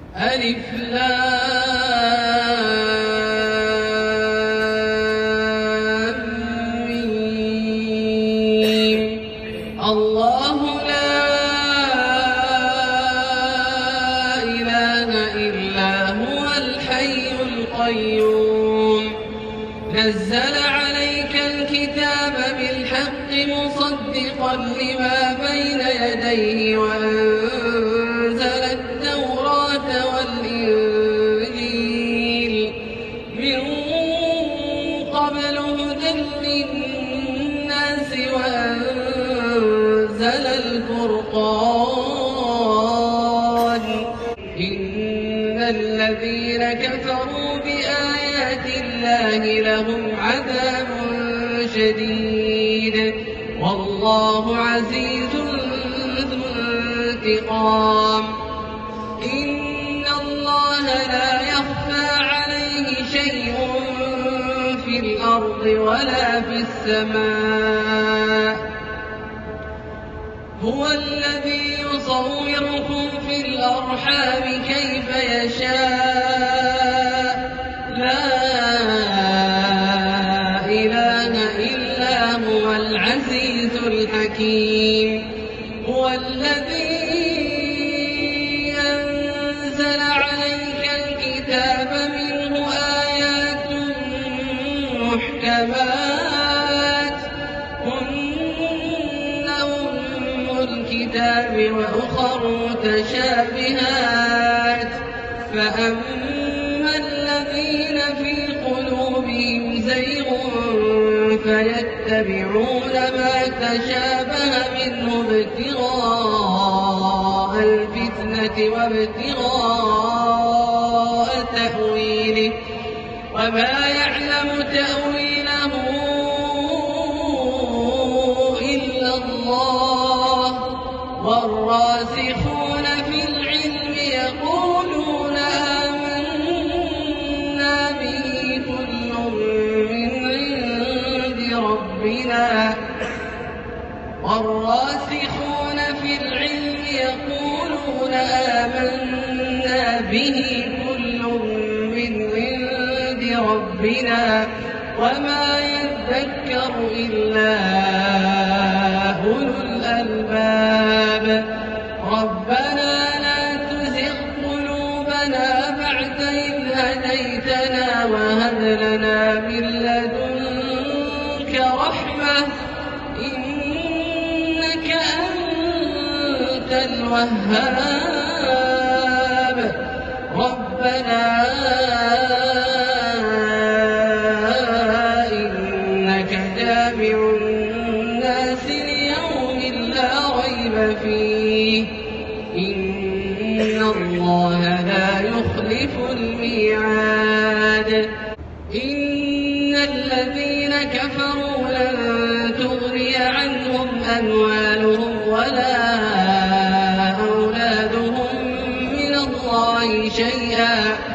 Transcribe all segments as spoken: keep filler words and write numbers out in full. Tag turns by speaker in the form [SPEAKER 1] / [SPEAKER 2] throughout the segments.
[SPEAKER 1] ألف لام ميم. الله لا إله إلا هو الحي القيوم نزل عليك الكتاب بالحق مصدقا لما بين يديه وأنزل التوراة والإنجيل من قبل هدى للناس وأنزل الفرقان إن الذين كفروا بآيات الله لهم عذاب شديد والله عزيز ذو انتقام. إن الله لا يخفى عليه شيء في الأرض ولا في السماء هو الذي يصوركم في الأرحام كيف يشاء لا إله إلا هو العزيز الحكيم. هو الذي أنزل عليك الكتاب منه آيات محكمات هن أم الكتاب وأخر متشابهات فأما الذين في قلوبهم زيغ فيتبعون ما تشابه منه ابتغاء الفتنة وابتغاء تأويله وما يعلم تأويله إلا الله والراسخون في العلم يقولون آمنا به كل من عند ربنا والراسخون في العلم يقولون آمنا به كل من عند ربنا وما يذكر إلا أولو الألباب. ربنا لا تزغ قلوبنا بعد إذ هديتنا وهب لنا من لدنك رحمة إنك أنت الوهاب. ربنا إنك جامع الناس ليوم لا ريب فيه إن الله لا يخلف الميعاد. إن الذين كفروا لن تغني عنهم أموالهم ولا أولادهم من الله شيئا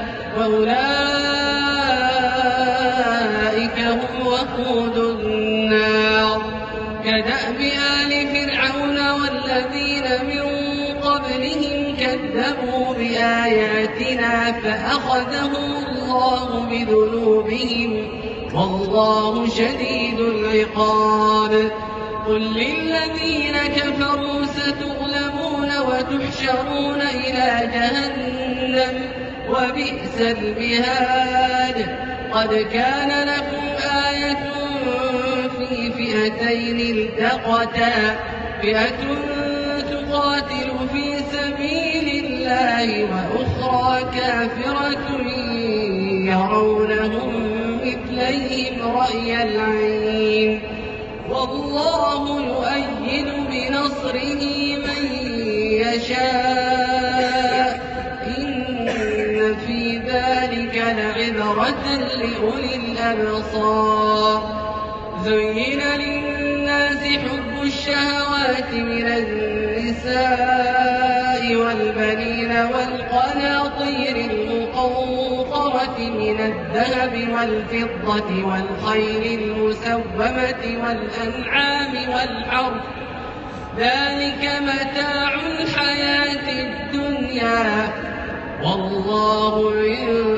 [SPEAKER 1] وأولئك هم وقود النار. كدأب آل فرعون والذين من قبلهم كذبوا بآياتنا فأخذهم الله بذنوبهم والله شديد العقاب. قل للذين كفروا ستغلبون وتحشرون إلى جهنم وبئس المهاد. قد كان لكم آية في فئتين التقتا فئة تقاتل في سبيل الله وأخرى كافرة يرونهم مثليهم رأي العين والله يؤيد بنصره من يشاء إن في ذلك لعبرة لأولي الأبصار. زين للناس حب الشهوات من النساء والبنين والقناطير المقنطرة من الذهب والفضة والخيل المسومة والأنعام والحرث ذلك متاع الحياة الدنيا والله عنده